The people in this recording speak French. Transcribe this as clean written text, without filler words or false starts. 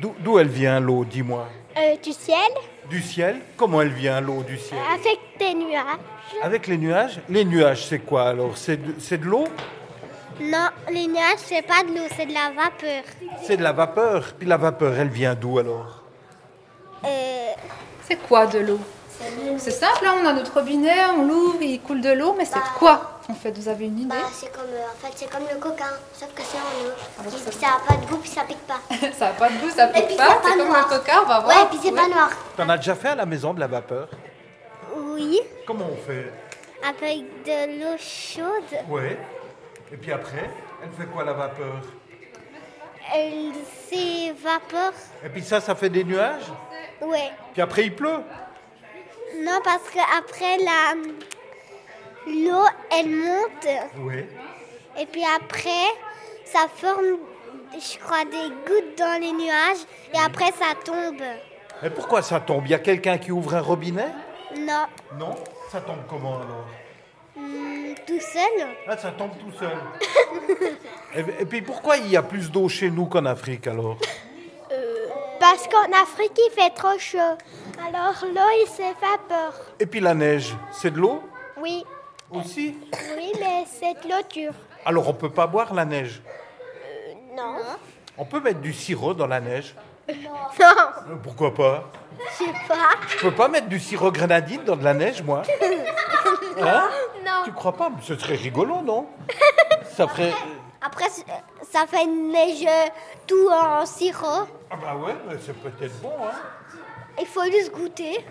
D'où elle vient l'eau, dis-moi? Du ciel, Du ciel? Comment elle vient l'eau du ciel? avec des nuages. Avec les nuages? Les nuages, c'est quoi alors? C'est de l'eau? Non, les nuages, c'est pas de l'eau, c'est de la vapeur. C'est de la vapeur. Puis la vapeur, elle vient d'où alors? C'est quoi de l'eau? C'est simple, hein, on a notre robinet, on l'ouvre, il coule de l'eau, mais c'est de quoi en fait? Vous avez une idée? C'est comme, c'est comme le coca, sauf que c'est en eau. Ça n'a pas de goût, puis ça pique pas. Ça n'a pas de goût, ça Et pique puis pas, c'est c'est pas comme noir. le coca, on va voir. Ouais, et puis c'est pas noir. T'en as déjà fait à la maison de la vapeur? Oui, Comment on fait? avec de l'eau chaude. Ouais. Et puis après, elle fait quoi la vapeur? Elle s'évapore. Et puis ça fait des nuages? Ouais. Puis après, il pleut? Non, parce qu'après, l'eau, elle monte. Oui. Et puis après, ça forme, je crois, des gouttes dans les nuages. Et après, ça tombe. Et pourquoi ça tombe? Il y a quelqu'un qui ouvre un robinet? Non, Non. Ça tombe comment alors? tout seul. Ah, ça tombe tout seul. Et puis pourquoi il y a plus d'eau chez nous qu'en Afrique alors? Parce qu'en Afrique, il fait trop chaud. Alors l'eau, il s'évapore. Et puis la neige, c'est de l'eau Oui, aussi? oui, mais c'est de l'eau dure. Alors on peut pas boire la neige. Non. On peut mettre du sirop dans la neige. Non, Pourquoi pas? je sais pas. Je peux pas mettre du sirop grenadine dans de la neige, moi. Hein? Non. Tu crois pas? Mais ce serait rigolo, non? Ça ferait... Après, ça fait une neige tout en sirop. Ah bah ouais, mais c'est peut-être bon, hein? Il faut juste goûter.